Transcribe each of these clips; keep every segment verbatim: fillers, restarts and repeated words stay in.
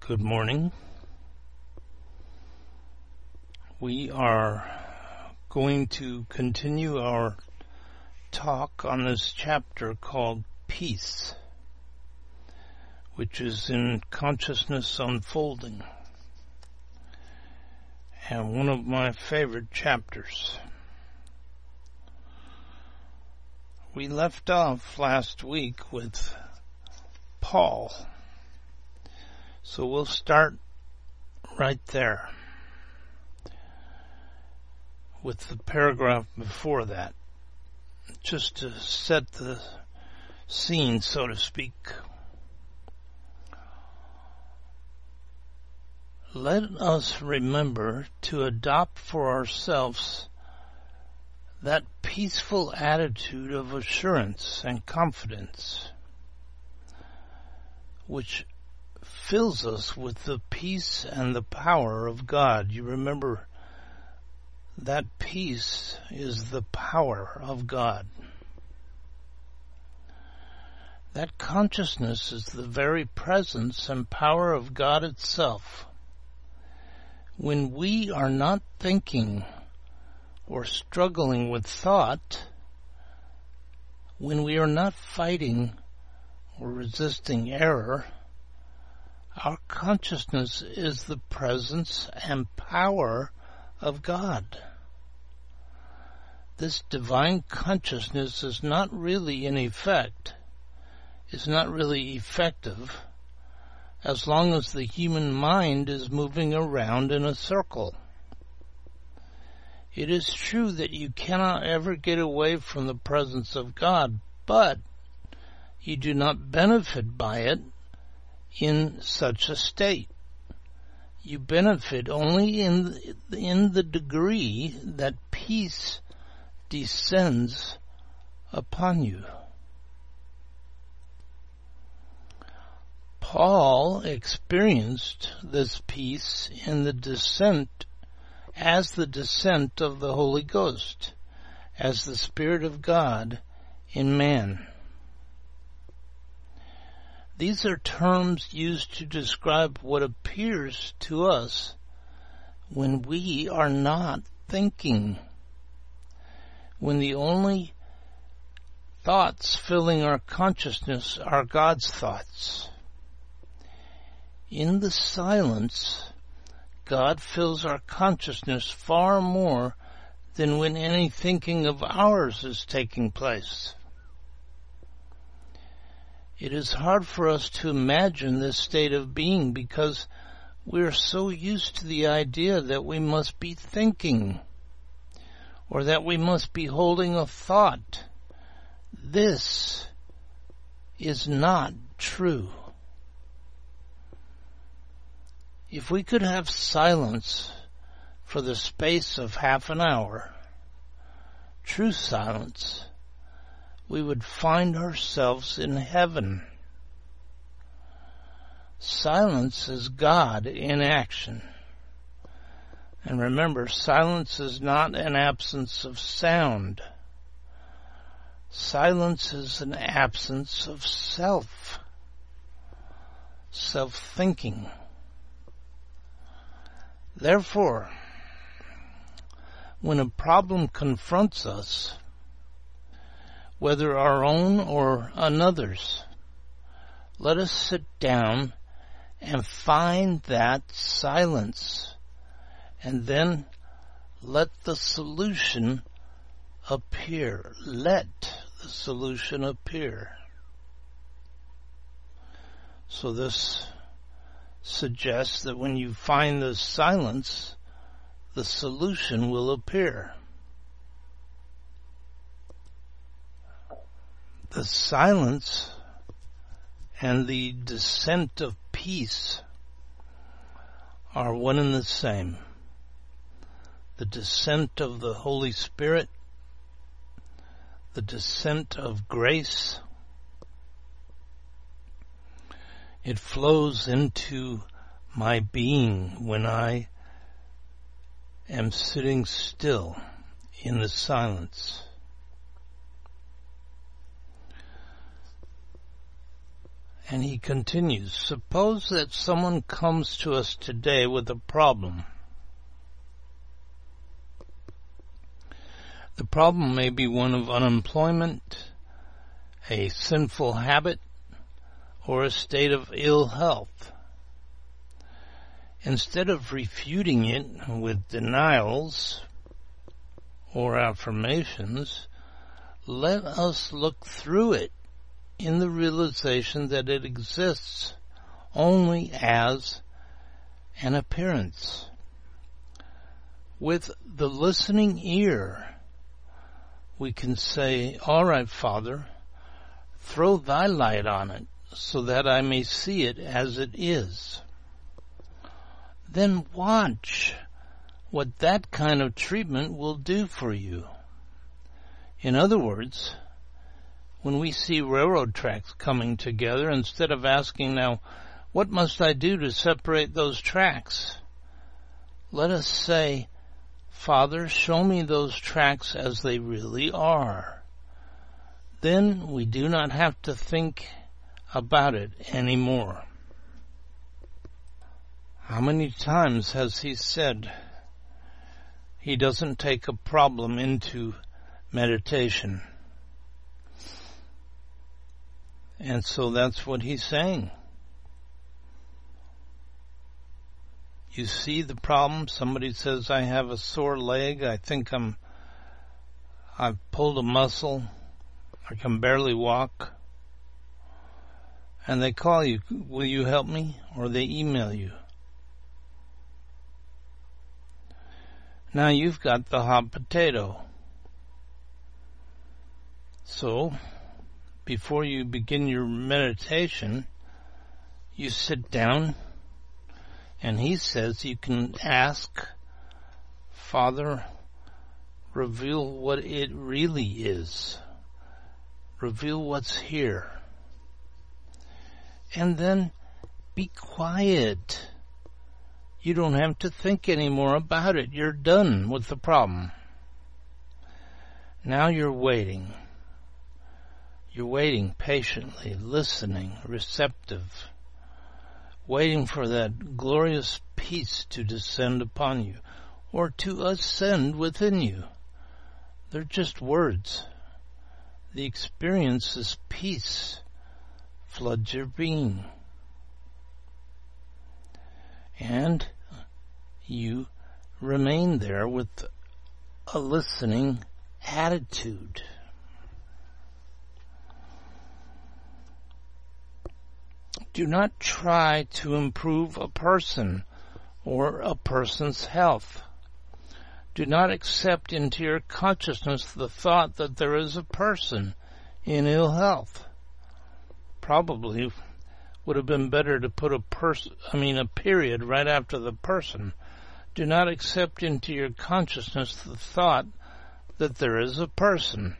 Good morning. We are going to continue our talk on this chapter called Peace, which is in Consciousness Unfolding, and one of my favorite chapters. We left off last week with Paul, so we'll start right there with the paragraph before that, just to set the scene, so to speak. Let us remember to adopt for ourselves that peaceful attitude of assurance and confidence which fills us with the peace and the power of God. You remember that peace is the power of God. That consciousness is the very presence and power of God itself. When we are not thinking or struggling with thought, when we are not fighting or resisting error, our consciousness is the presence and power of God. This divine consciousness is not really in effect, is not really effective, as long as the human mind is moving around in a circle. It is true that you cannot ever get away from the presence of God, but you do not benefit by it in such a state. You benefit only in in the degree that peace descends upon you. Paul experienced this peace in the descent, as the descent of the Holy Ghost, as the Spirit of God in man. These are terms used to describe what appears to us when we are not thinking, when the only thoughts filling our consciousness are God's thoughts. In the silence, God fills our consciousness far more than when any thinking of ours is taking place. It is hard for us to imagine this state of being because we are so used to the idea that we must be thinking or that we must be holding a thought. This is not true. If we could have silence for the space of half an hour, true silence, we would find ourselves in heaven. Silence is God in action. And remember, silence is not an absence of sound. Silence is an absence of self, self-thinking. Therefore, when a problem confronts us, whether our own or another's, let us sit down and find that silence, and then let the solution appear. Let the solution appear. So this suggests that when you find the silence, the solution will appear. The silence and the descent of peace are one and the same. The descent of the Holy Spirit, the descent of grace, it flows into my being when I am sitting still in the silence. And he continues, suppose that someone comes to us today with a problem. The problem may be one of unemployment, a sinful habit, or a state of ill health. Instead of refuting it with denials or affirmations, let us look through it in the realization that it exists only as an appearance. With the listening ear, we can say, all right, Father, throw thy light on it so that I may see it as it is. Then watch what that kind of treatment will do for you. In other words, when we see railroad tracks coming together, instead of asking, now, what must I do to separate those tracks? Let us say, Father, show me those tracks as they really are. Then we do not have to think about it anymore. How many times has he said he doesn't take a problem into meditation? And so that's what he's saying. You see the problem. Somebody says, I have a sore leg. I think I'm, I've pulled a muscle. I can barely walk. And they call you, will you help me? Or they email you. Now you've got the hot potato. So, before you begin your meditation, you sit down, and he says you can ask, Father, reveal what it really is. Reveal what's here. And then be quiet. You don't have to think anymore about it. You're done with the problem. Now you're waiting. You're waiting patiently, listening, receptive, waiting for that glorious peace to descend upon you or to ascend within you. They're just words. The experience is peace floods your being. And you remain there with a listening attitude. Do not try to improve a person or a person's health. Do not accept into your consciousness the thought that there is a person in ill health. Probably would have been better to put a person, I mean a period right after the person. Do not accept into your consciousness the thought that there is a person.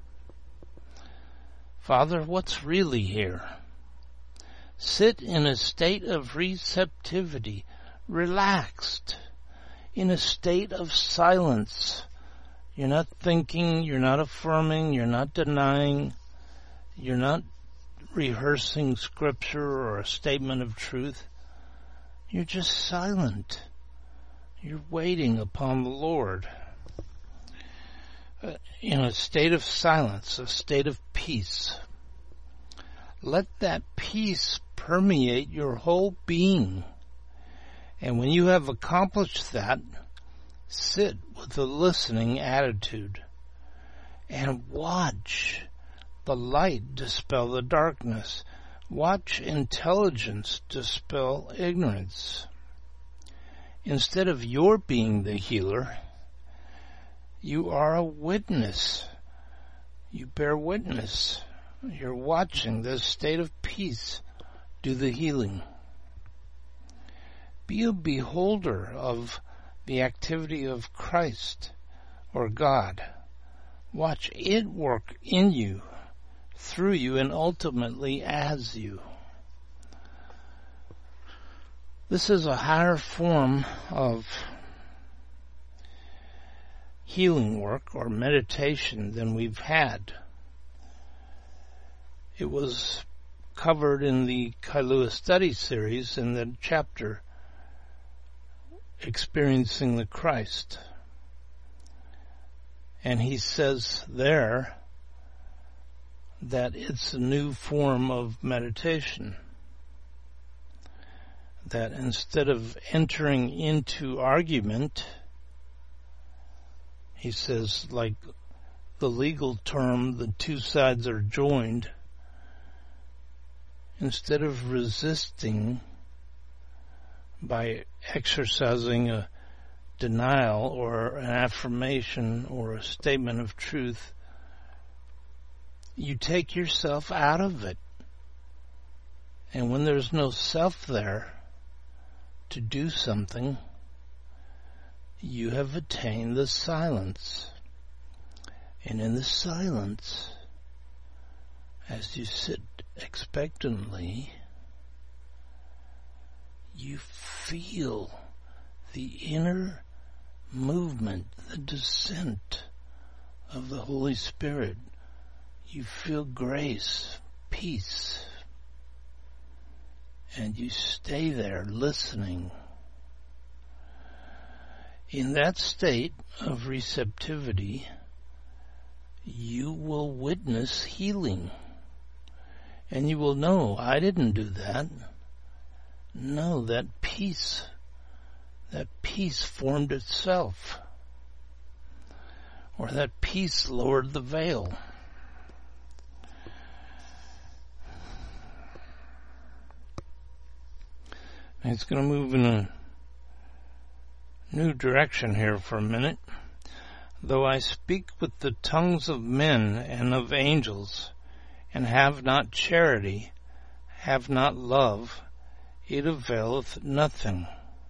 Father, what's really here? Sit in a state of receptivity, relaxed, in a state of silence. You're not thinking, you're not affirming, you're not denying, you're not rehearsing scripture or a statement of truth. You're just silent. You're waiting upon the Lord. Uh, in a state of silence, a state of peace. Let that peace permeate your whole being. And when you have accomplished that, sit with a listening attitude and watch the light dispel the darkness. Watch intelligence dispel ignorance. Instead of your being the healer, you are a witness. You bear witness. You're watching this state of peace do the healing. Be a beholder of the activity of Christ or God. Watch it work in you, through you, and ultimately as you. This is a higher form of healing work or meditation than we've had. It was covered in the Kailua Study Series in the chapter Experiencing the Christ. And he says there that it's a new form of meditation. That instead of entering into argument, he says, like the legal term, the two sides are joined. Instead of resisting by exercising a denial or an affirmation or a statement of truth, you take yourself out of it. And when there's no self there to do something, you have attained the silence. And in the silence, as you sit expectantly, you feel the inner movement, the descent of the Holy Spirit. You feel grace, peace, and you stay there listening. In that state of receptivity, you will witness healing. And you will know, I didn't do that. No, that peace, that peace formed itself. Or that peace lowered the veil. And it's going to move in a new direction here for a minute. Though I speak with the tongues of men and of angels, and have not charity, have not love, it availeth nothing.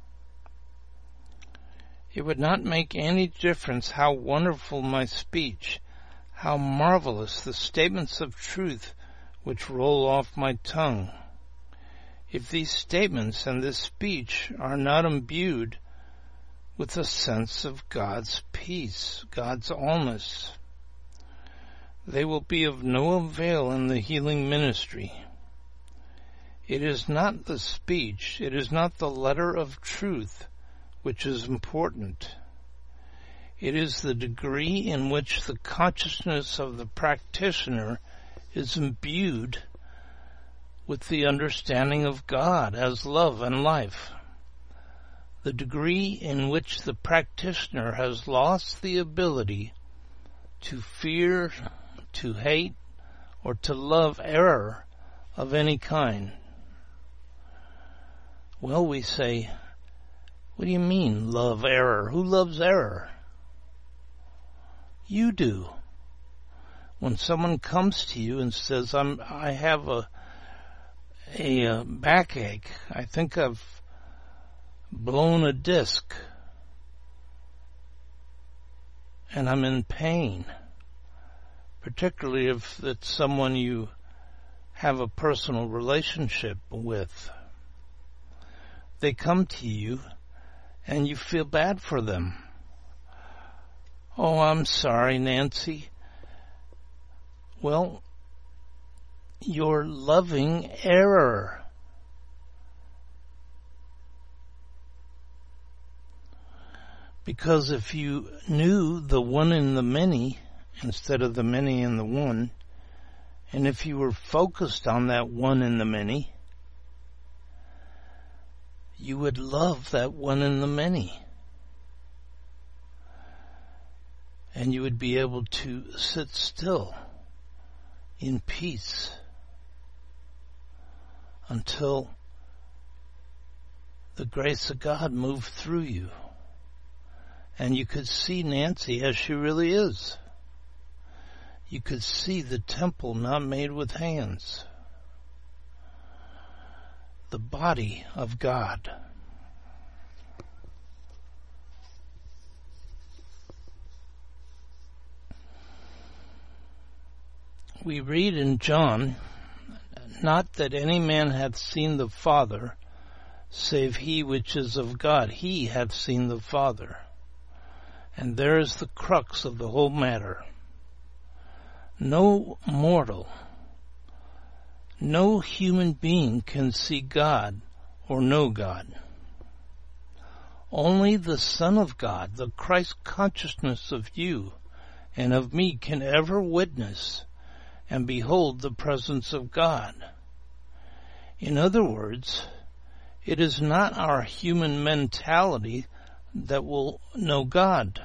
It would not make any difference how wonderful my speech, how marvelous the statements of truth which roll off my tongue. If these statements and this speech are not imbued with a sense of God's peace, God's allness, they will be of no avail in the healing ministry. It is not the speech, it is not the letter of truth which is important. It is the degree in which the consciousness of the practitioner is imbued with the understanding of God as love and life. The degree in which the practitioner has lost the ability to fear, to hate, or to love error of any kind. Well, we say, what do you mean, love error? Who loves error? You do. When someone comes to you and says, I'm, I have a, a, a backache, I think I've blown a disc, and I'm in pain, particularly if it's someone you have a personal relationship with. They come to you, and you feel bad for them. Oh, I'm sorry, Nancy. Well, you're loving error. Because if you knew the one in the many instead of the many in the one, and if you were focused on that one in the many, you would love that one in the many. And you would be able to sit still in peace until the grace of God moved through you. And you could see Nancy as she really is. You could see the temple not made with hands. The body of God. We read in John, not that any man hath seen the Father, save he which is of God. He hath seen the Father. And there is the crux of the whole matter. No mortal, No human being can see God or know God. Only the Son of God, the Christ consciousness of you and of me, can ever witness and behold the presence of God. In other words, it is not our human mentality that will know God.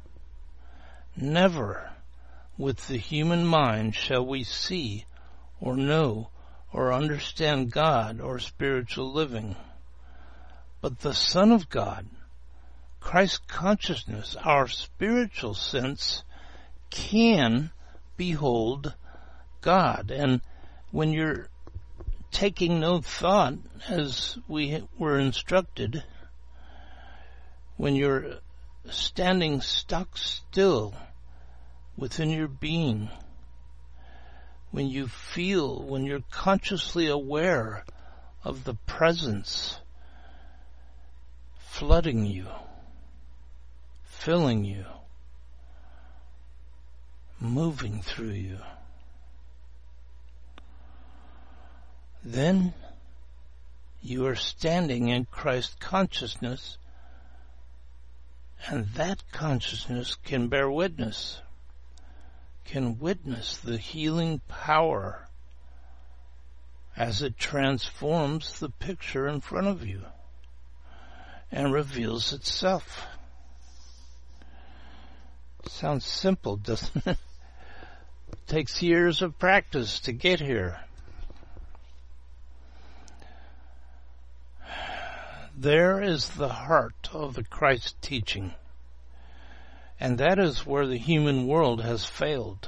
Never with the human mind shall we see or know or understand God or spiritual living. But the Son of God, Christ consciousness, our spiritual sense, can behold God. And when you're taking no thought, as we were instructed, when you're standing stock still within your being, when you feel, when you're consciously aware of the presence flooding you, filling you, moving through you, then you are standing in Christ consciousness, and that consciousness can bear witness, can witness the healing power as it transforms the picture in front of you and reveals itself. Sounds simple, doesn't it? It takes years of practice to get here. There is the heart of the Christ teaching, and that is where the human world has failed.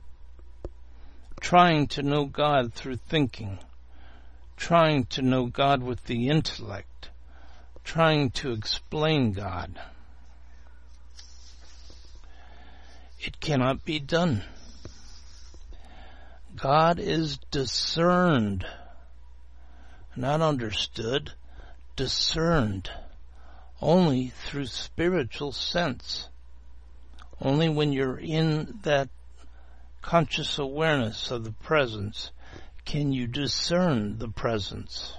Trying to know God through thinking, trying to know God with the intellect, trying to explain God. It cannot be done. God is discerned, not understood, discerned only through spiritual sense. Only when you're in that conscious awareness of the presence can you discern the presence.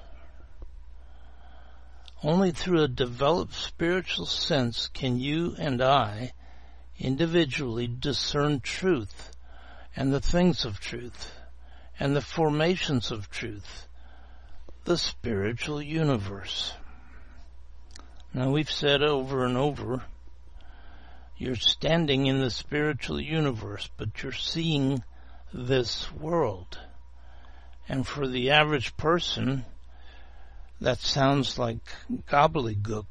Only through a developed spiritual sense can you and I individually discern truth and the things of truth and the formations of truth, the spiritual universe. Now, we've said over and over, you're standing in the spiritual universe, but you're seeing this world. And for the average person, that sounds like gobbledygook.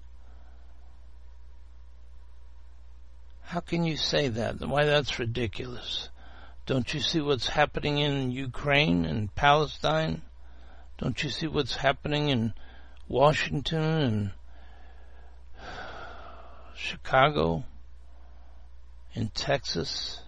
How can you say that? Why, that's ridiculous. Don't you see what's happening in Ukraine and Palestine? Don't you see what's happening in Washington and Chicago, in Texas?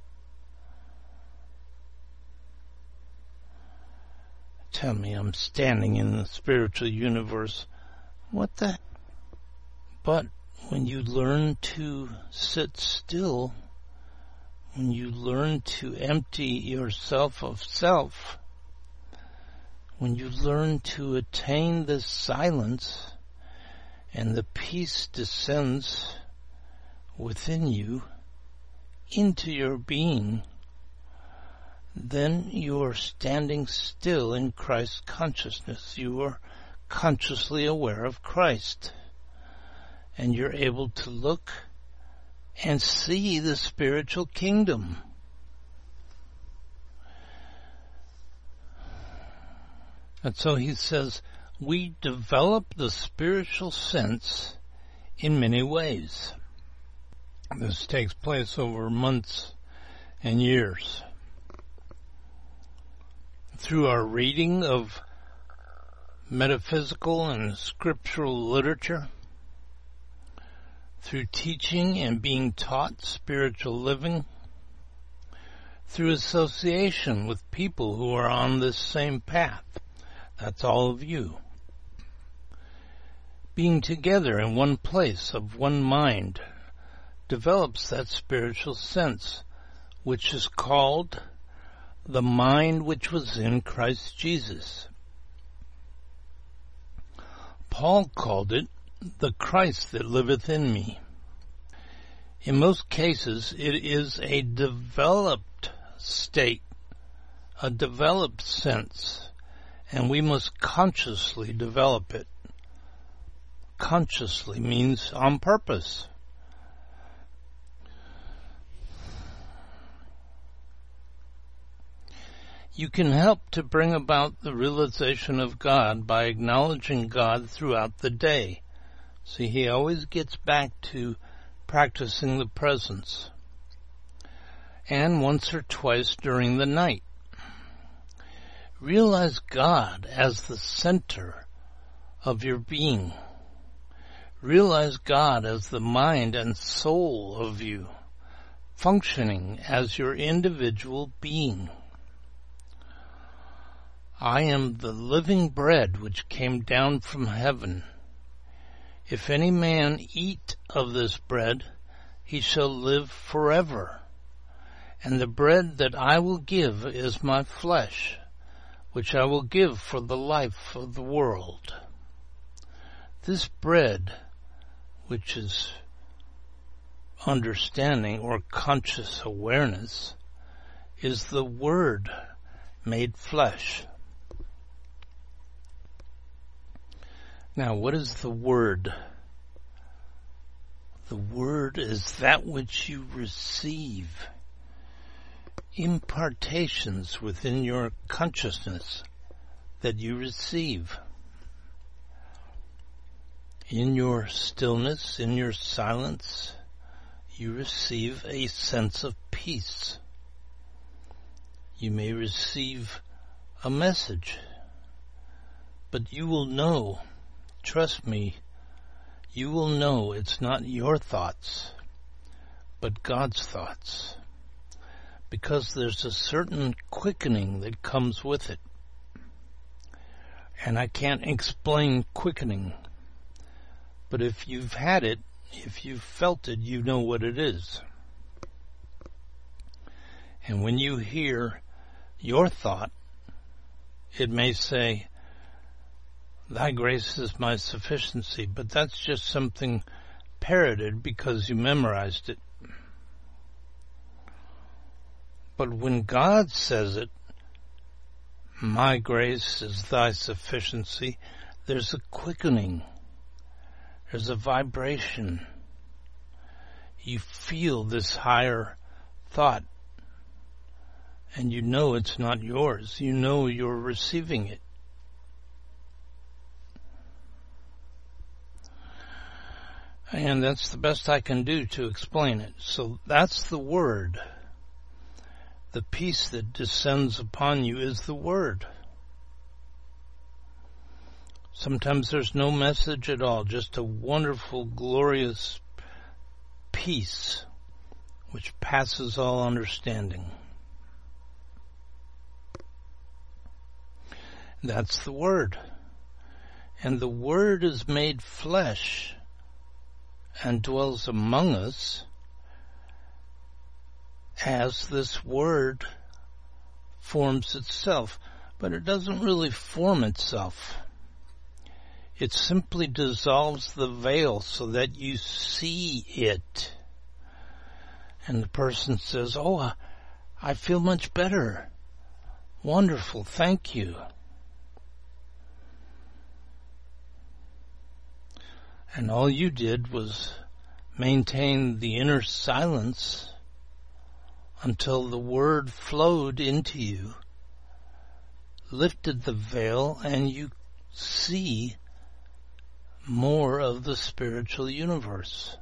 Tell me I'm standing in the spiritual universe. What the? But when you learn to sit still, when you learn to empty yourself of self, when you learn to attain this silence and the peace descends within you into your being, then you are standing still in Christ's consciousness. You are consciously aware of Christ. And you're able to look and see the spiritual kingdom. And so he says, we develop the spiritual sense in many ways. This takes place over months and years. Through our reading of metaphysical and scriptural literature, through teaching and being taught spiritual living, through association with people who are on this same path. That's all of you. Being together in one place of one mind develops that spiritual sense, which is called the mind which was in Christ Jesus. Paul called it the Christ that liveth in me. In most cases, it is a developed state, a developed sense, and we must consciously develop it. Consciously means on purpose. You can help to bring about the realization of God by acknowledging God throughout the day. See, he always gets back to practicing the presence. And once or twice during the night. Realize God as the center of your being. Realize God as the mind and soul of you, functioning as your individual being. I am the living bread which came down from heaven. If any man eat of this bread, he shall live forever. And the bread that I will give is my flesh, which I will give for the life of the world. This bread, which is understanding or conscious awareness, is the Word made flesh. Now, what is the Word? The Word is that which you receive. Impartations within your consciousness that you receive. In your stillness, in your silence, you receive a sense of peace. You may receive a message, but you will know, trust me, you will know it's not your thoughts, but God's thoughts, because there's a certain quickening that comes with it. And I can't explain quickening, but if you've had it, if you've felt it, you know what it is. And when you hear your thought, it may say, "Thy grace is my sufficiency," but that's just something parroted because you memorized it. But when God says it, "My grace is thy sufficiency," there's a quickening. There's a vibration. You feel this higher thought, and you know it's not yours. You know you're receiving it. And that's the best I can do to explain it. So that's the Word. The peace that descends upon you is the Word. Sometimes there's no message at all, just a wonderful, glorious peace which passes all understanding. That's the Word. And the Word is made flesh and dwells among us as this Word forms itself. But it doesn't really form itself. It simply dissolves the veil so that you see it. And the person says, "Oh, I feel much better. Wonderful, thank you." And all you did was maintain the inner silence until the Word flowed into you, lifted the veil, and you see more of the spiritual universe.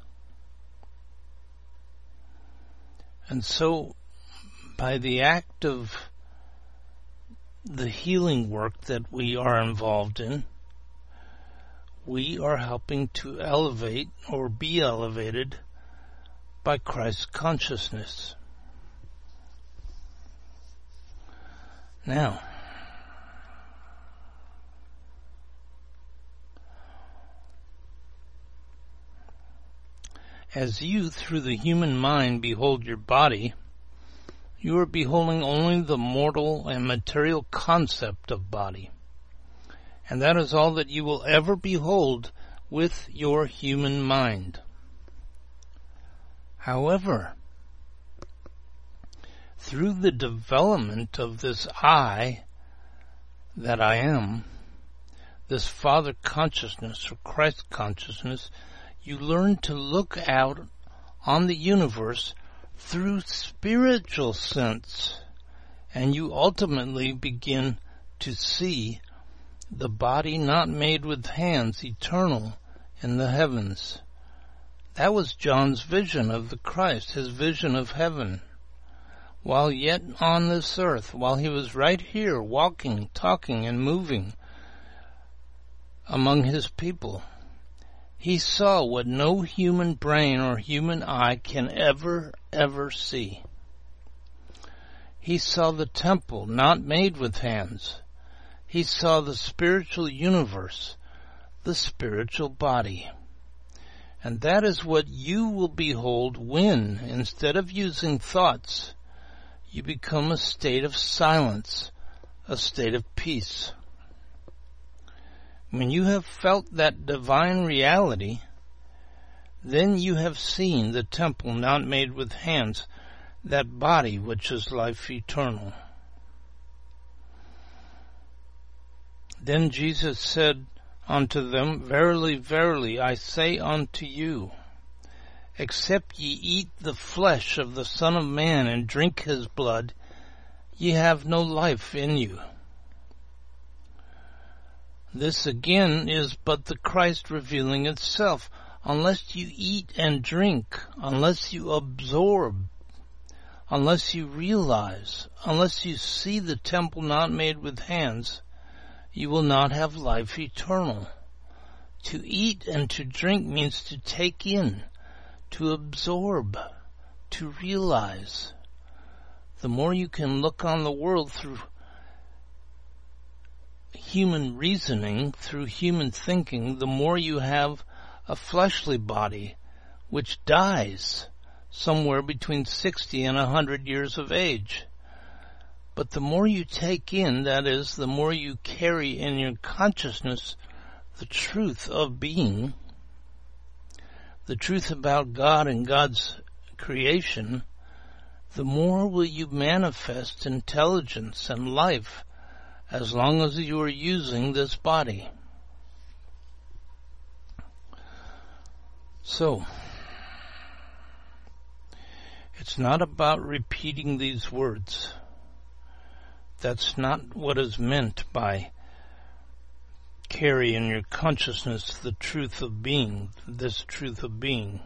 And so, by the act of the healing work that we are involved in, we are helping to elevate or be elevated by Christ's consciousness. Now, as you, through the human mind, behold your body, You are beholding only the mortal and material concept of body. And that is all that you will ever behold with your human mind. However, through the development of this I that I am, this Father consciousness or Christ consciousness, you learn to look out on the universe through spiritual sense, and you ultimately begin to see the body not made with hands, eternal in the heavens. That was John's vision of the Christ, his vision of heaven. While yet on this earth, while he was right here walking, talking, and moving among his people, he saw what no human brain or human eye can ever, ever see. He saw the temple not made with hands. He saw the spiritual universe, the spiritual body. And that is what you will behold when, instead of using thoughts, you become a state of silence, a state of peace. When you have felt that divine reality, then you have seen the temple not made with hands, that body which is life eternal. Then Jesus said unto them, Verily, verily, I say unto you, except ye eat the flesh of the Son of Man and drink his blood, ye have no life in you. This again is but the Christ revealing itself. Unless you eat and drink, unless you absorb, unless you realize, unless you see the temple not made with hands, you will not have life eternal. To eat and to drink means to take in, to absorb, to realize. The more you can look on the world through human reasoning, through human thinking, the more you have a fleshly body which dies somewhere between sixty and a hundred years of age. But the more you take in, that is, the more you carry in your consciousness the truth of being, the truth about God and God's creation, the more will you manifest intelligence and life as long as you are using this body. So, it's not about repeating these words. That's not what is meant by carry in your consciousness the truth of being, this truth of being.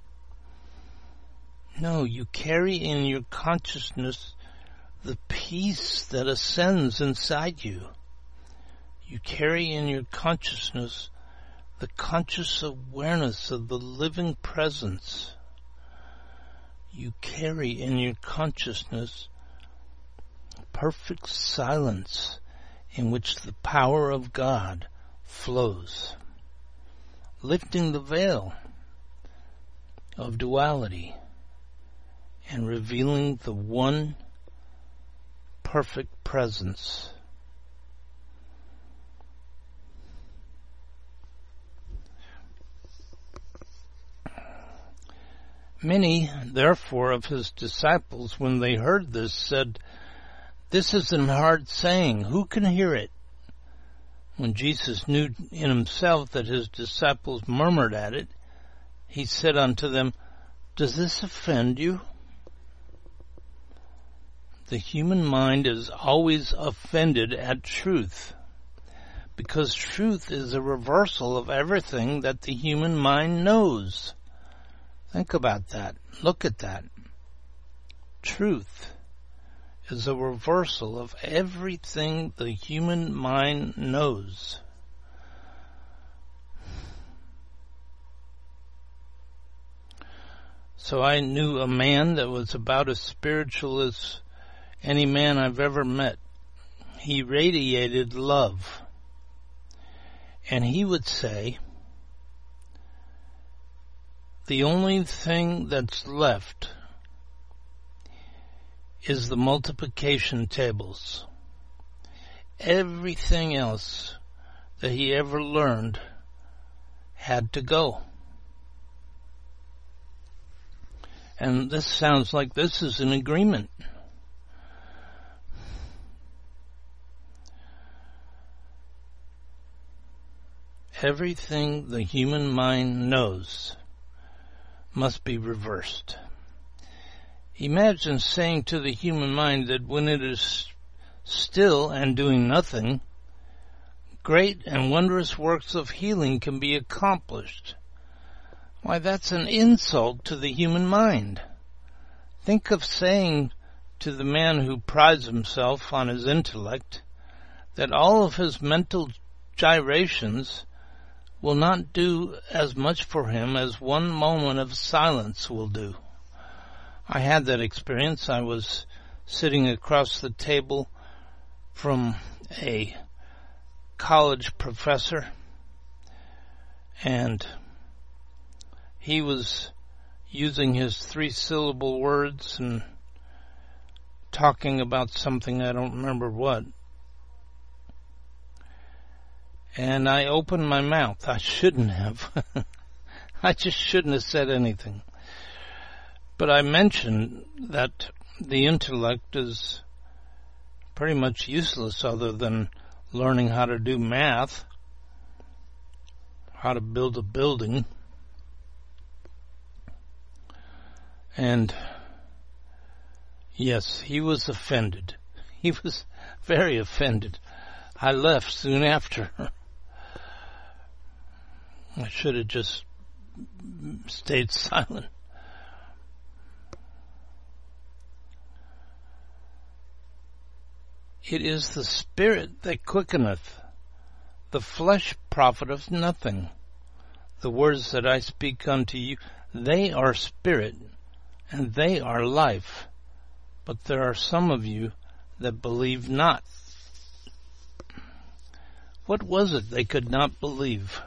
No, you carry in your consciousness the peace that ascends inside you. You carry in your consciousness the conscious awareness of the living presence. You carry in your consciousness perfect silence in which the power of God flows, lifting the veil of duality and revealing the one perfect presence. Many, therefore, of his disciples, when they heard this, said, This is an hard saying. Who can hear it? When Jesus knew in himself that his disciples murmured at it, he said unto them, Does this offend you? The human mind is always offended at truth, because truth is a reversal of everything that the human mind knows. Think about that. Look at that. Truth is a reversal of everything the human mind knows. So I knew a man that was about as spiritual as any man I've ever met. He radiated love. And he would say, the only thing that's left is the multiplication tables. Everything else that he ever learned had to go. And this sounds like this is an agreement. Everything the human mind knows must be reversed. Imagine saying to the human mind that when it is still and doing nothing, great and wondrous works of healing can be accomplished. Why, that's an insult to the human mind. Think of saying to the man who prides himself on his intellect that all of his mental gyrations will not do as much for him as one moment of silence will do. I had that experience. I was sitting across the table from a college professor, and he was using his three-syllable words and talking about something, I don't remember what. And I opened my mouth. I shouldn't have. I just shouldn't have said anything. But I mentioned that the intellect is pretty much useless other than learning how to do math, how to build a building. And yes, he was offended. He was very offended. I left soon after. I should have just stayed silent. It is the Spirit that quickeneth. The flesh profiteth nothing. The words that I speak unto you, they are spirit, and they are life. But there are some of you that believe not. What was it they could not believe?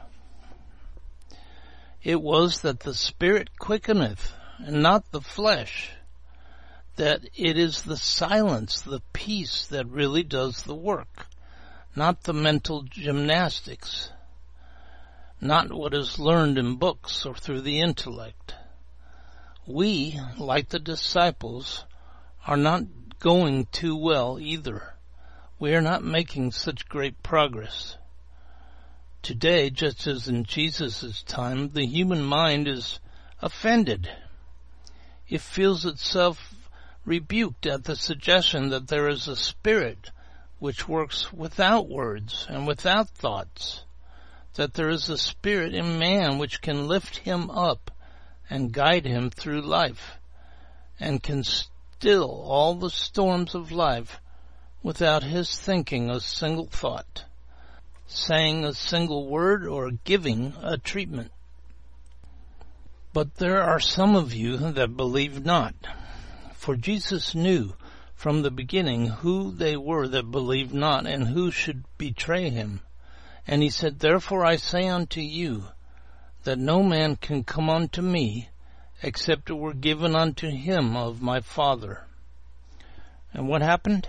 It was that the Spirit quickeneth, and not the flesh. That it is the silence, the peace that really does the work, not the mental gymnastics, not what is learned in books or through the intellect. We, like the disciples, are not going too well either. We are not making such great progress. Today, just as in Jesus' time, the human mind is offended. It feels itself rebuked at the suggestion that there is a spirit which works without words and without thoughts, that there is a spirit in man which can lift him up and guide him through life, and can still all the storms of life without his thinking a single thought, saying a single word, or giving a treatment. But there are some of you that believe not. For Jesus knew from the beginning who they were that believed not, and who should betray him. And he said, Therefore I say unto you, that no man can come unto me, except it were given unto him of my Father. And what happened?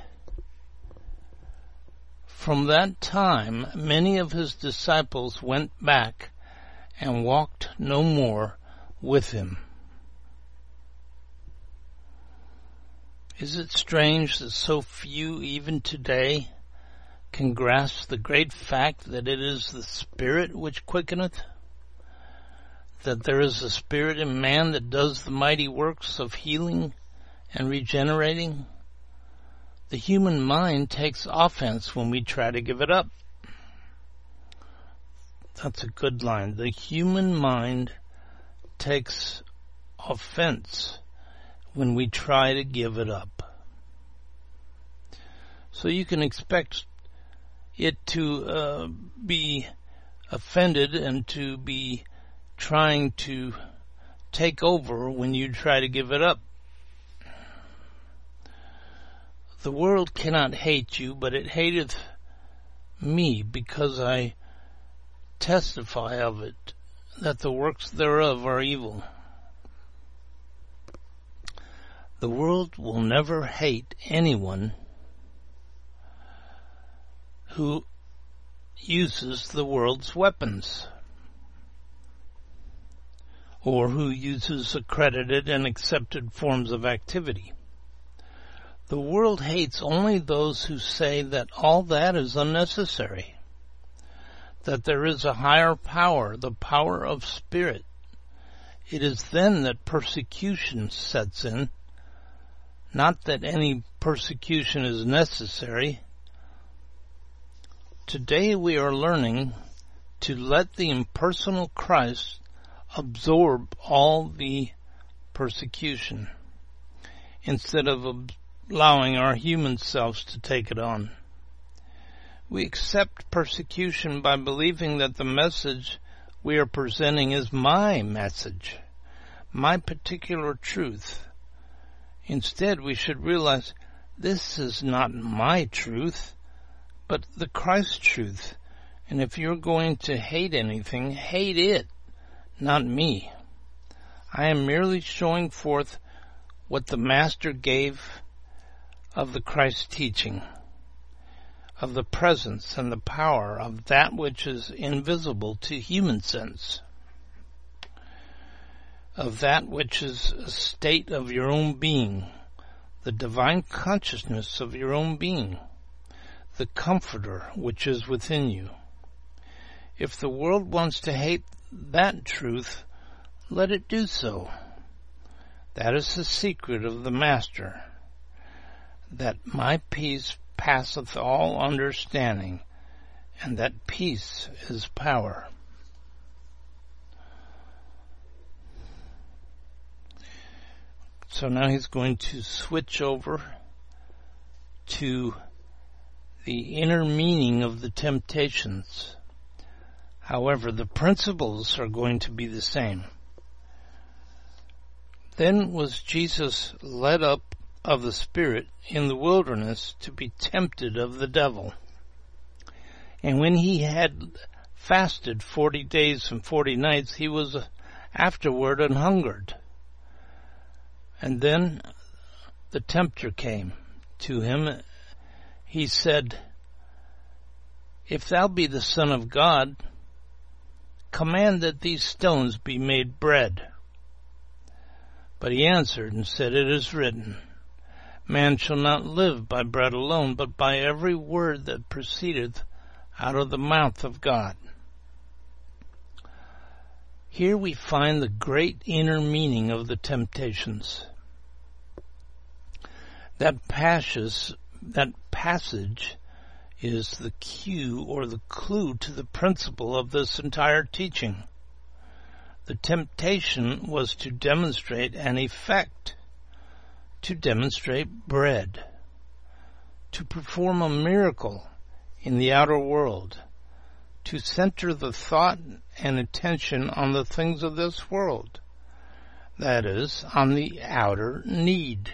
From that time, many of his disciples went back and walked no more with him. Is it strange that so few, even today, can grasp the great fact that it is the Spirit which quickeneth? That there is a Spirit in man that does the mighty works of healing and regenerating? The human mind takes offense when we try to give it up. That's a good line. The human mind takes offense when we try to give it up. So you can expect it to uh, be offended and to be trying to take over when you try to give it up. The world cannot hate you, but it hateth me, because I testify of it, that the works thereof are evil. The world will never hate anyone who uses the world's weapons, or who uses accredited and accepted forms of activity. The world hates only those who say that all that is unnecessary, that there is a higher power, the power of spirit. It is then that persecution sets in, not that any persecution is necessary. Today we are learning to let the impersonal Christ absorb all the persecution, instead of allowing our human selves to take it on. We accept persecution by believing that the message we are presenting is my message, my particular truth. Instead, we should realize this is not my truth, but the Christ truth. And if you're going to hate anything, hate it, not me. I am merely showing forth what the Master gave of the Christ teaching, of the presence and the power of that which is invisible to human sense, of that which is a state of your own being, the divine consciousness of your own being, the Comforter which is within you. If the world wants to hate that truth, let it do so. That is the secret of the Master, that my peace passeth all understanding, and that peace is power. So now he's going to switch over to the inner meaning of the temptations. However, the principles are going to be the same. Then was Jesus led up of the Spirit in the wilderness to be tempted of the devil. And when he had fasted forty days and forty nights, he was afterward an hungered. And then the tempter came to him. He said, If thou be the Son of God, command that these stones be made bread. But he answered and said, It is written, Man shall not live by bread alone, but by every word that proceedeth out of the mouth of God. Here we find the great inner meaning of the temptations. That passage, that passage is the cue or the clue to the principle of this entire teaching. The temptation was to demonstrate an effect, to demonstrate bread, to perform a miracle in the outer world, to center the thought and attention on the things of this world, that is, on the outer need.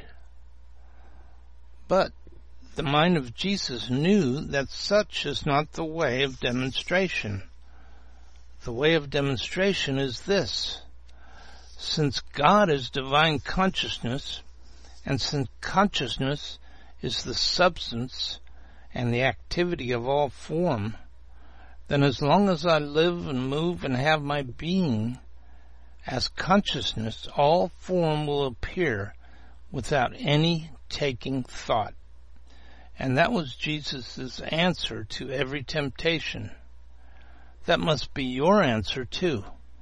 But the mind of Jesus knew that such is not the way of demonstration. The way of demonstration is this. Since God is divine consciousness, and since consciousness is the substance and the activity of all form, then as long as I live and move and have my being as consciousness, all form will appear without any taking thought. And that was Jesus' answer to every temptation. That must be your answer too.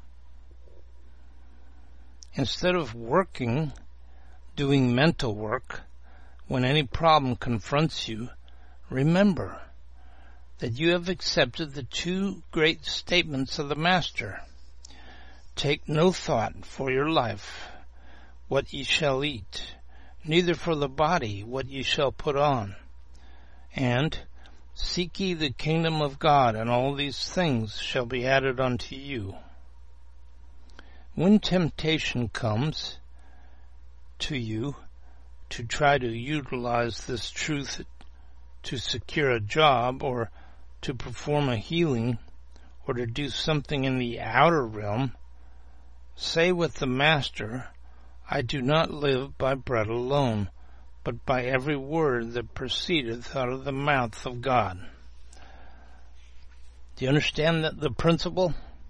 Instead of working, doing mental work, when any problem confronts you, remember that you have accepted the two great statements of the Master. Take no thought for your life, what ye shall eat, neither for the body what ye shall put on. And seek ye the kingdom of God, and all these things shall be added unto you. When temptation comes to you to try to utilize this truth to secure a job, or to perform a healing, or to do something in the outer realm, say with the Master, I do not live by bread alone, but by every word that proceedeth out of the mouth of God. Do you understand that the principle?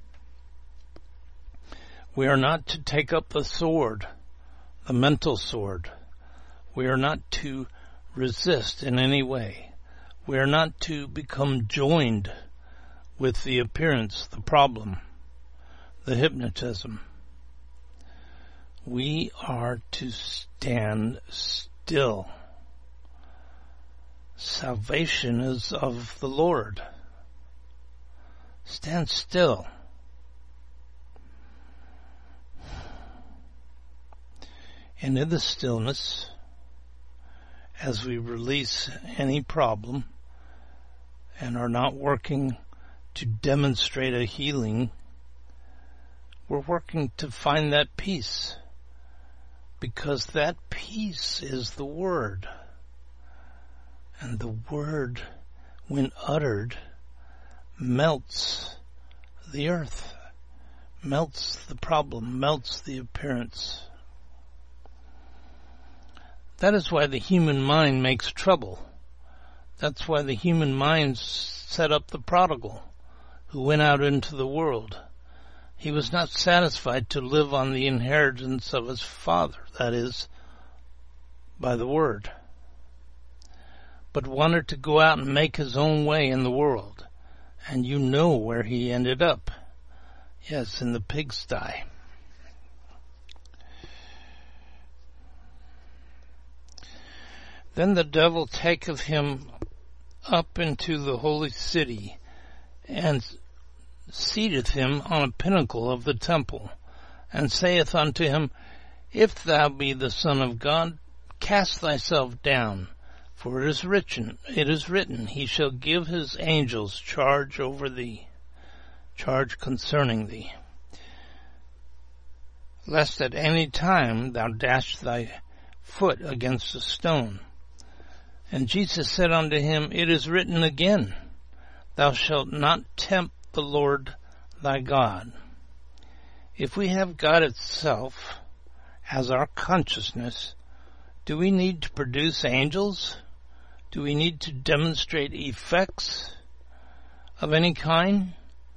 We are not to take up the sword, the mental sword. We are not to resist in any way. We are not to become joined with the appearance, the problem, the hypnotism. We are to stand still. Salvation is of the Lord. Stand still. And in the stillness, as we release any problem and are not working to demonstrate a healing, we're working to find that peace, because that peace is the Word. And the Word, when uttered, melts the earth, melts the problem, melts the appearance. That is why the human mind makes trouble. That's why the human mind set up the prodigal who went out into the world. He was not satisfied to live on the inheritance of his father, that is, by the Word, but wanted to go out and make his own way in the world. And you know where he ended up. Yes, in the pigsty. Then the devil taketh him up into the holy city, and seateth him on a pinnacle of the temple, and saith unto him, If thou be the Son of God, cast thyself down, for it is written, it is written, He shall give his angels charge over thee, charge concerning thee, lest at any time thou dash thy foot against a stone. And Jesus said unto him, It is written again, Thou shalt not tempt the Lord thy God. If we have God itself as our consciousness, do we need to produce angels? Do we need to demonstrate effects of any kind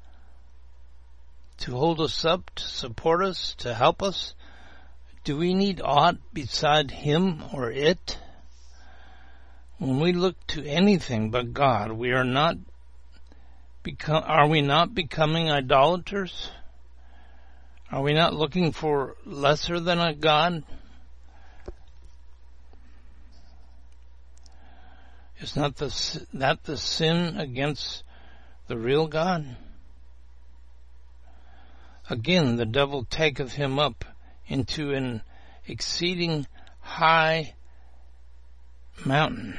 to hold us up, to support us, to help us? Do we need aught beside Him or it? When we look to anything but God, we are not become, are we not becoming idolaters? Are we not looking for lesser than a God? Is not the, that the sin against the real God? Again, the devil taketh him up into an exceeding high mountain,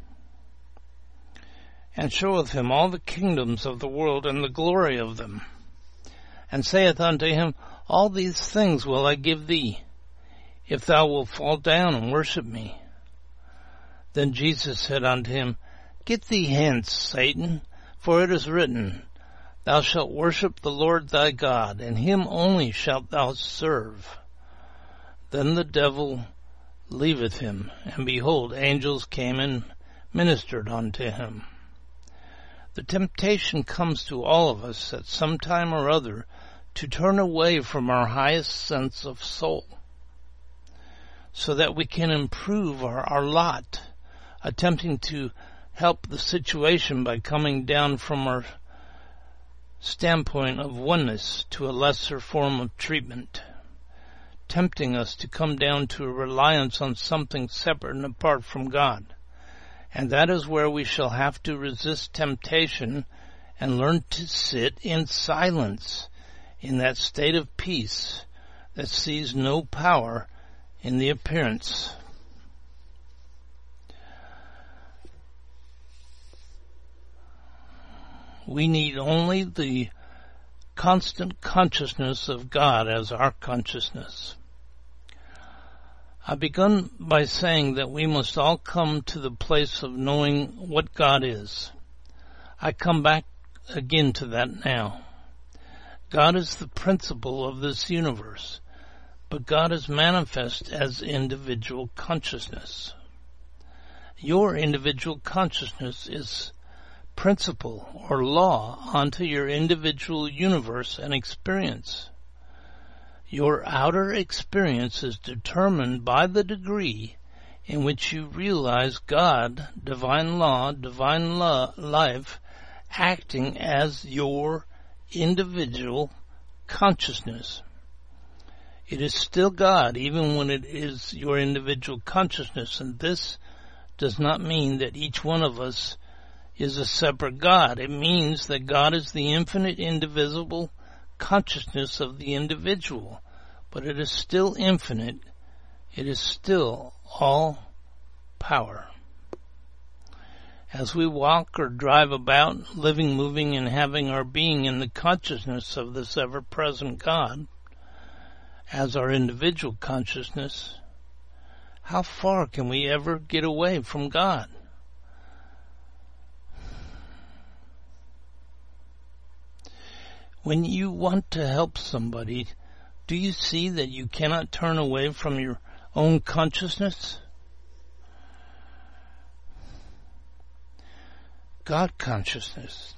and showeth him all the kingdoms of the world and the glory of them, and saith unto him, All these things will I give thee, if thou wilt fall down and worship me. Then Jesus said unto him, Get thee hence, Satan, for it is written, Thou shalt worship the Lord thy God, and him only shalt thou serve. Then the devil leaveth him, and behold, angels came and ministered unto him. The temptation comes to all of us at some time or other to turn away from our highest sense of soul, so that we can improve our, our lot, attempting to help the situation by coming down from our standpoint of oneness to a lesser form of treatment, tempting us to come down to a reliance on something separate and apart from God. And that is where we shall have to resist temptation and learn to sit in silence, in that state of peace that sees no power in the appearance. We need only the constant consciousness of God as our consciousness. I begun by saying that we must all come to the place of knowing what God is. I come back again to that now. God is the principle of this universe, but God is manifest as individual consciousness. Your individual consciousness is principle or law onto your individual universe and experience. Your outer experience is determined by the degree in which you realize God, divine law, divine lo- life, acting as your individual consciousness. It is still God, even when it is your individual consciousness, and this does not mean that each one of us is a separate God. It means that God is the infinite, indivisible consciousness of the individual, but it is still infinite. It is still all power. As we walk or drive about, living, moving, and having our being in the consciousness of this ever-present God, as our individual consciousness, how far can we ever get away from God? When you want to help somebody, do you see that you cannot turn away from your own consciousness? God consciousness.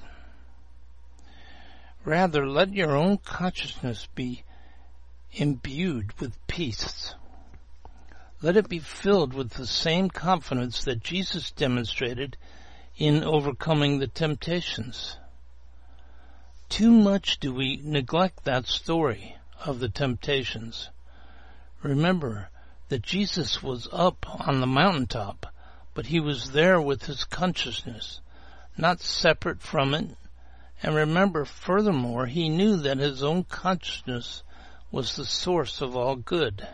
Rather, let your own consciousness be imbued with peace. Let it be filled with the same confidence that Jesus demonstrated in overcoming the temptations. Too much do we neglect that story of the temptations. Remember that Jesus was up on the mountaintop, but he was there with his consciousness, not separate from it. And remember, furthermore, he knew that his own consciousness was the source of all good.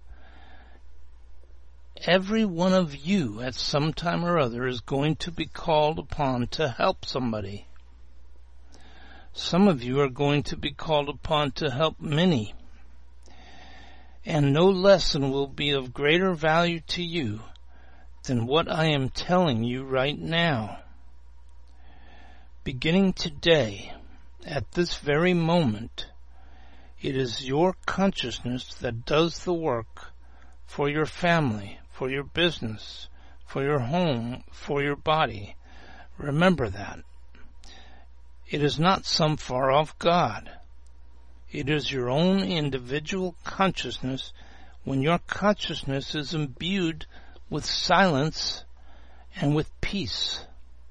Every one of you at some time or other is going to be called upon to help somebody. Some of you are going to be called upon to help many. And no lesson will be of greater value to you than what I am telling you right now. Beginning today, at this very moment, it is your consciousness that does the work for your family, for your business, for your home, for your body. Remember that. It is not some far-off God. It is your own individual consciousness when your consciousness is imbued with silence and with peace.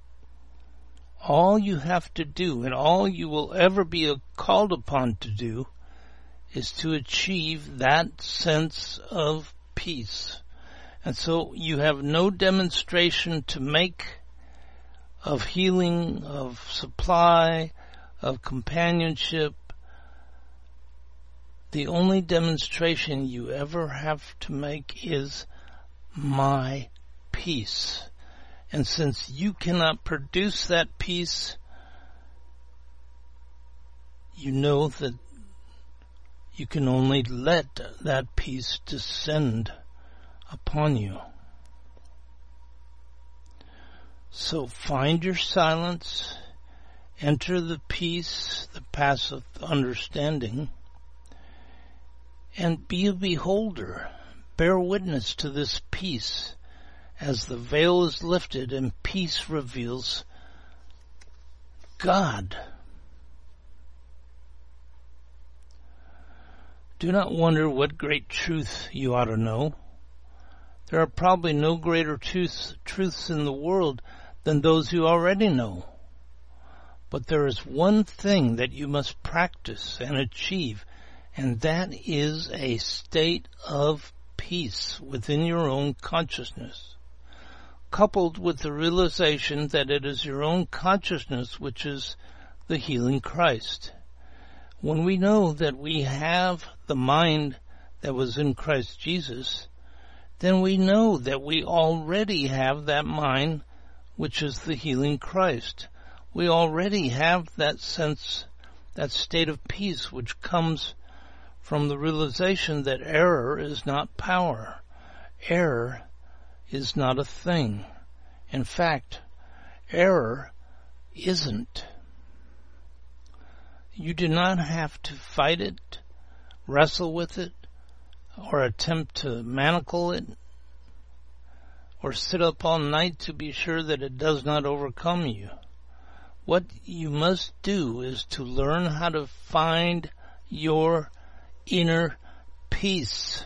All you have to do, and all you will ever be called upon to do, is to achieve that sense of peace. And so you have no demonstration to make of healing, of supply, of companionship. The only demonstration you ever have to make is my peace. And since you cannot produce that peace, you know that you can only let that peace descend upon you. So find your silence, enter the peace that passeth understanding, and be a beholder. Bear witness to this peace as the veil is lifted and peace reveals God. Do not wonder what great truth you ought to know. There are probably no greater truths, truths in the world than those you already know. But there is one thing that you must practice and achieve, and that is a state of peace within your own consciousness, coupled with the realization that it is your own consciousness which is the healing Christ. When we know that we have the mind that was in Christ Jesus, then we know that we already have that mind which is the healing Christ. We already have that sense, that state of peace which comes from the realization that error is not power. Error is not a thing. In fact, error isn't. You do not have to fight it, wrestle with it, or attempt to manacle it, or sit up all night to be sure that it does not overcome you. What you must do is to learn how to find your inner peace.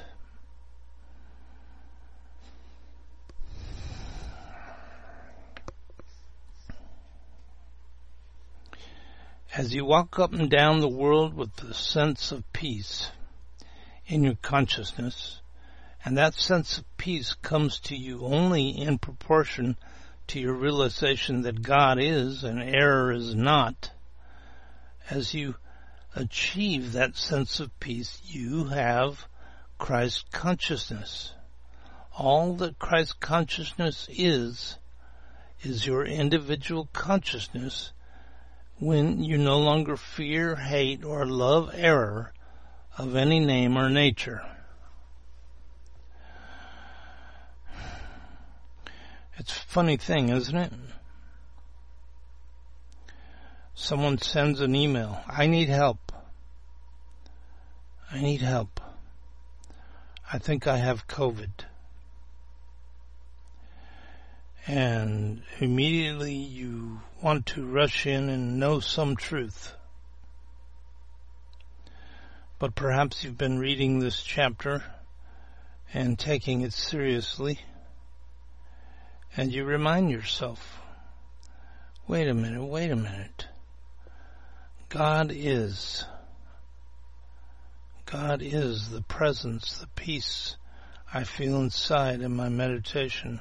As you walk up and down the world with the sense of peace in your consciousness, and that sense of peace comes to you only in proportion to your realization that God is and error is not. As you achieve that sense of peace, you have Christ consciousness. All that Christ consciousness is, is your individual consciousness when you no longer fear, hate, or love error of any name or nature. It's a funny thing, isn't it? Someone sends an email. I need help. I need help. I think I have COVID. And immediately you want to rush in and know some truth. But perhaps you've been reading this chapter and taking it seriously. And you remind yourself, wait a minute, wait a minute. God is. God is the presence, the peace I feel inside in my meditation.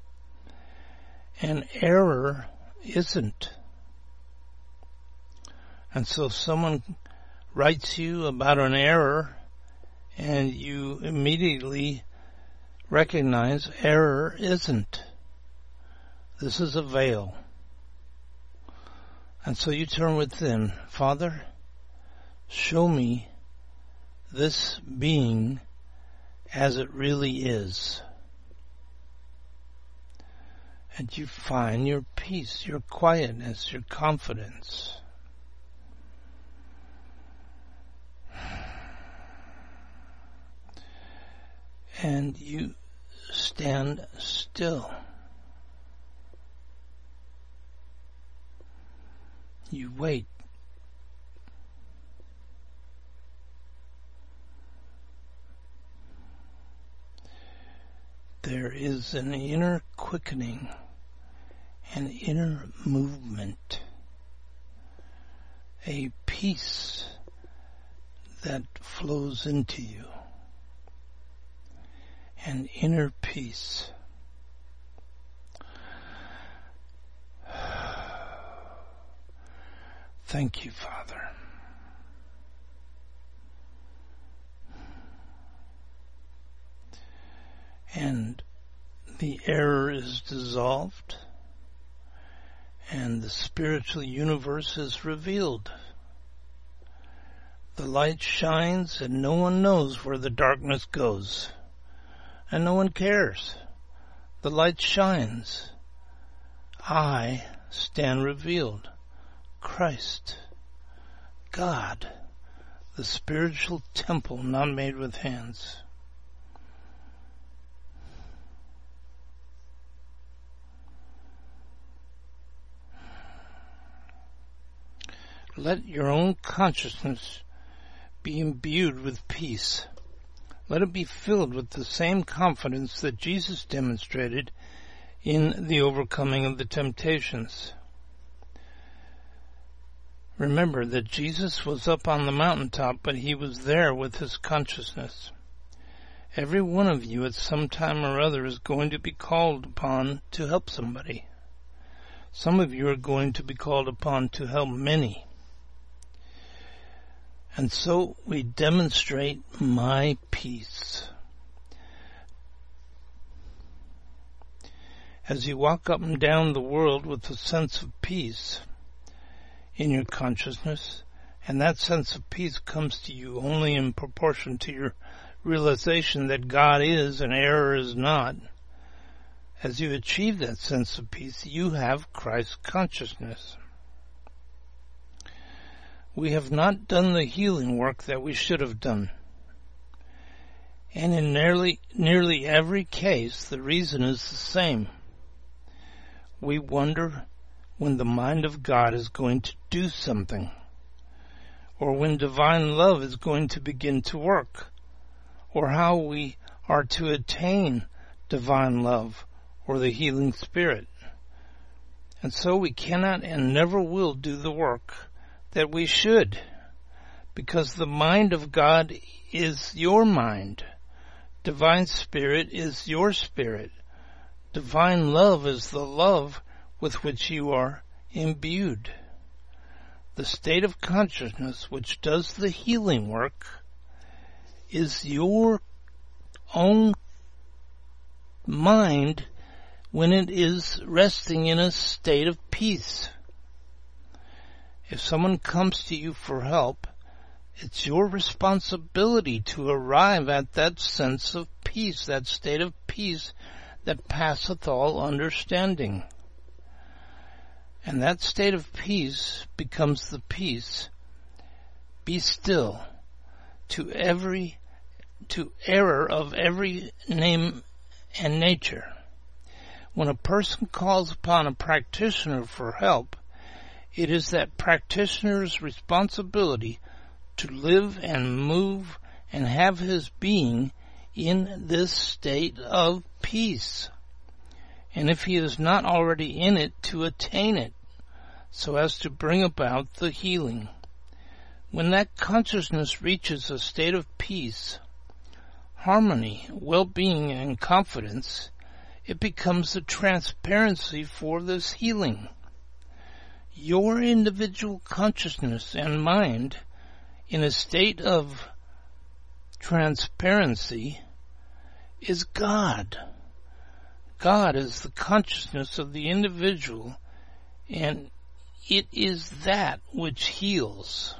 And error isn't. And so if someone writes you about an error and you immediately recognize error isn't. This is a veil. And so you turn within. Father, show me this being as it really is. And you find your peace, your quietness, your confidence. And you stand still. You wait. There is an inner quickening, an inner movement, a peace that flows into you, an inner peace. Thank you, Father. And the error is dissolved, and the spiritual universe is revealed. The light shines, and no one knows where the darkness goes, and no one cares. The light shines. I stand revealed. Christ, God, the spiritual temple not made with hands. Let your own consciousness be imbued with peace. Let it be filled with the same confidence that Jesus demonstrated in the overcoming of the temptations. Remember that Jesus was up on the mountaintop, but he was there with his consciousness. Every one of you at some time or other is going to be called upon to help somebody. Some of you are going to be called upon to help many. And so we demonstrate my peace. As you walk up and down the world with a sense of peace in your consciousness, and that sense of peace comes to you only in proportion to your realization that God is and error is not. As you achieve that sense of peace, you have Christ consciousness. We have not done the healing work that we should have done. And in nearly, nearly every case, the reason is the same. We wonder when the mind of God is going to do something, or when divine love is going to begin to work, or how we are to attain divine love or the healing spirit. And so we cannot and never will do the work that we should, because the mind of God is your mind. Divine spirit is your spirit. Divine love is the love with which you are imbued. The state of consciousness which does the healing work is your own mind when it is resting in a state of peace. If someone comes to you for help, it's your responsibility to arrive at that sense of peace, that state of peace that passeth all understanding. And that state of peace becomes the peace. Be still to every, to error of every name and nature. When a person calls upon a practitioner for help, it is that practitioner's responsibility to live and move and have his being in this state of peace. And if he is not already in it, to attain it, so as to bring about the healing. When that consciousness reaches a state of peace, harmony, well-being, and confidence, it becomes a transparency for this healing. Your individual consciousness and mind in a state of transparency is God. God is the consciousness of the individual, and it is that which heals.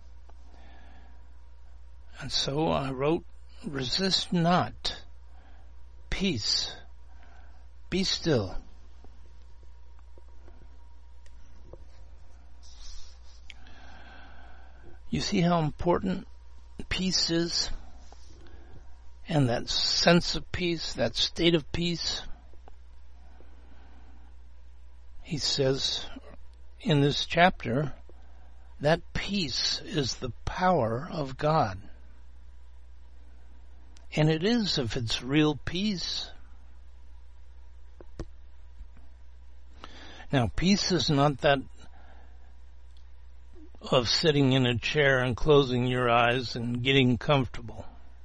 And so I wrote, resist not, peace, be still. You see how important peace is? And that sense of peace, that state of peace? He says in this chapter that peace is the power of God. And it is if it's real peace. Now, peace is not that of sitting in a chair and closing your eyes and getting comfortable.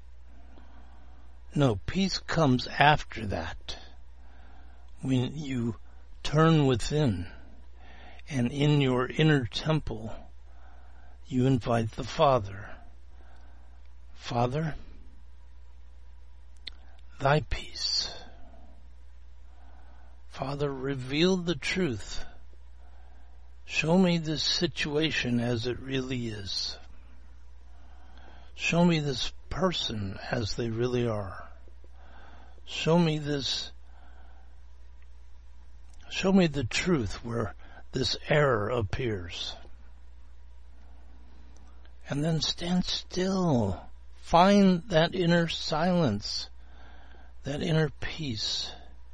No, peace comes after that, when you turn within, and in your inner temple, you invite the Father. Father, thy peace. Father, reveal the truth. Show me this situation as it really is. Show me this person as they really are. Show me this, show me the truth where this error appears. And then stand still. Find that inner silence, that inner peace.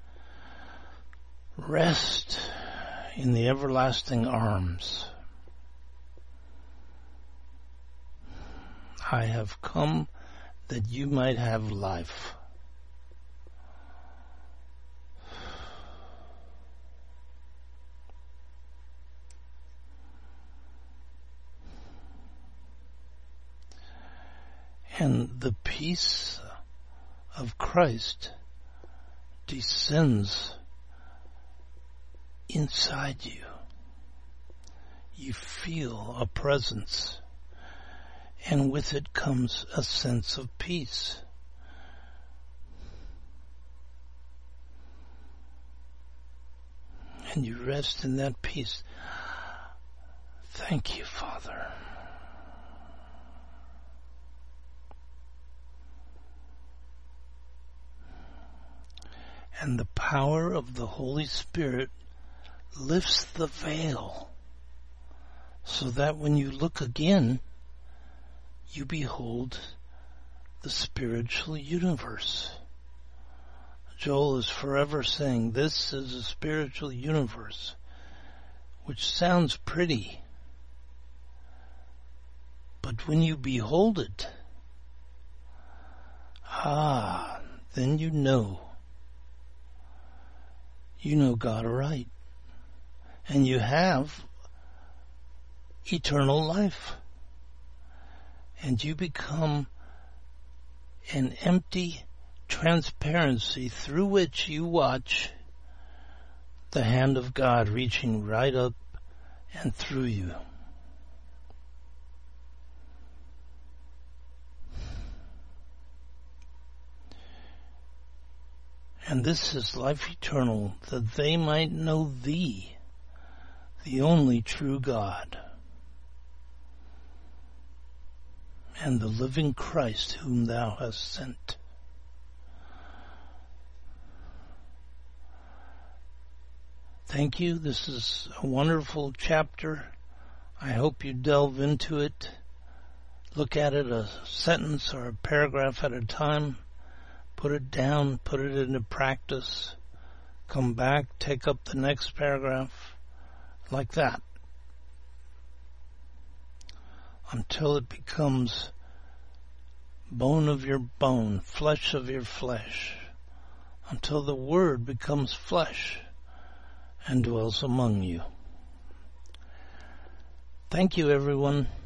Rest in the everlasting arms. I have come that you might have life. And the peace of Christ descends inside you. You feel a presence, and with it comes a sense of peace. And you rest in that peace. Thank you, Father. And the power of the Holy Spirit lifts the veil, so that when you look again, you behold the spiritual universe. Joel is forever saying this is a spiritual universe, which sounds pretty, but when you behold it, ah, then you know. You know God aright, and you have eternal life, and you become an empty transparency through which you watch the hand of God reaching right up and through you. And this is life eternal, that they might know thee, the only true God, and the living Christ whom thou hast sent. Thank you. This is a wonderful chapter. I hope you delve into it. Look at it a sentence or a paragraph at a time. Put it down, put it into practice. Come back, take up the next paragraph. Like that. Until it becomes bone of your bone, flesh of your flesh. Until the Word becomes flesh and dwells among you. Thank you, everyone.